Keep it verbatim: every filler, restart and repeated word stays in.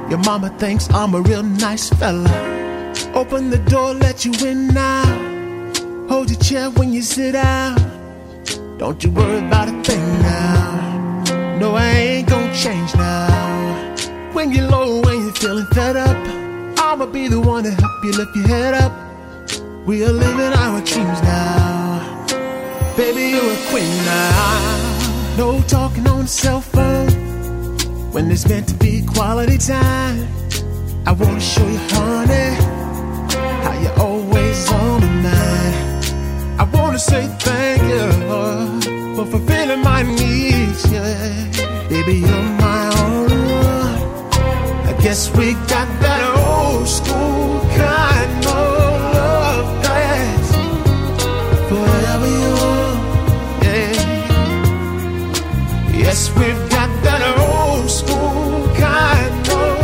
Your mama thinks I'm a real nice fella. Open the door, let you in now. Hold your chair when you sit down. Don't you worry about a thing now. No, I ain't gon' change now. When you're low, when you're feeling fed up, I'ma be the one to help you lift your head up. We are living our dreams now. Baby, you're a queen now. No talking on the cell phone when it's meant to be quality time. I wanna show you, honey, how you always on my mind. I wanna say thank you for fulfilling my needs, yeah. Baby, you're my only one. I guess we got that old school kind of love that's forever young, yeah. Yes, we've